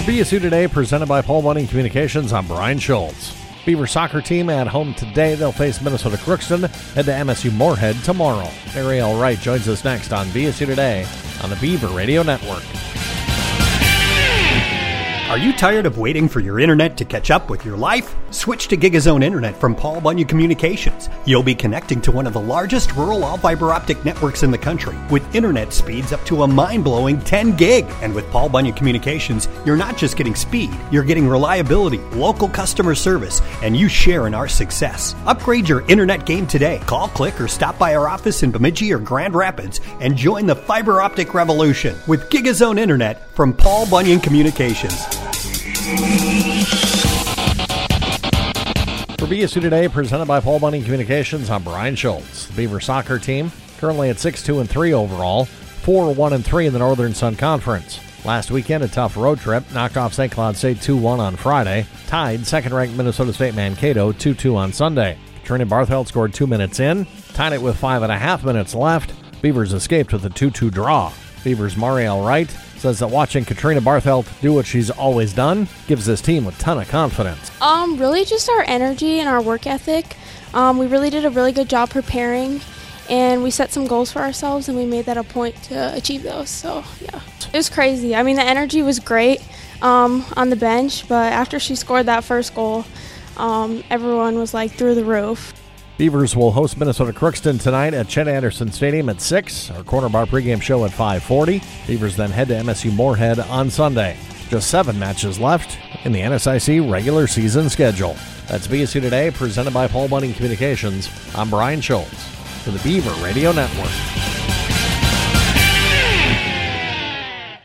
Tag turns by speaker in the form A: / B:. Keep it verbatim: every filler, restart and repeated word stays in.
A: B S U Today, presented by Paul Bunyan Communications, I'm Brian Schultz. Beaver soccer team at home today. They'll face Minnesota Crookston. Head to M S U Moorhead tomorrow. Ariel Wright joins us next on B S U Today on the Beaver Radio Network.
B: Are you tired of waiting for your internet to catch up with your life? Switch to GigaZone Internet from Paul Bunyan Communications. You'll be connecting to one of the largest rural all-fiber optic networks in the country with internet speeds up to a mind-blowing ten gig. And with Paul Bunyan Communications, you're not just getting speed, you're getting reliability, local customer service, and you share in our success. Upgrade your internet game today. Call, click, or stop by our office in Bemidji or Grand Rapids and join the fiber optic revolution with GigaZone Internet from Paul Bunyan Communications.
A: For B S U Today, presented by Paul Bunyan Communications, I'm Brian Schultz. The Beaver soccer team currently at six two and three overall, four one and three in the Northern Sun Conference. Last weekend, a tough road trip, knocked off Saint Cloud State two one on Friday, tied second-ranked Minnesota State Mankato two two on Sunday. Katrina Bartheld scored two minutes in, tied it with five and a half minutes left. Beavers escaped with a two two draw. Beavers' Marielle Wright says that watching Katrina Bartheld do what she's always done gives this team a ton of confidence.
C: Um, really just our energy and our work ethic. Um, we really did a really good job preparing, and we set some goals for ourselves, and we made that a point to achieve those. So, yeah. It was crazy. I mean, the energy was great um, on the bench, but after she scored that first goal, um, everyone was, like, through the roof.
A: Beavers will host Minnesota Crookston tonight at Chet Anderson Stadium at six. Our Corner Bar pregame show at five forty. Beavers then head to M S U Moorhead on Sunday. Just seven matches left in the N S I C regular season schedule. That's B S U Today, presented by Paul Bunyan Communications. I'm Brian Schultz for the Beaver Radio Network.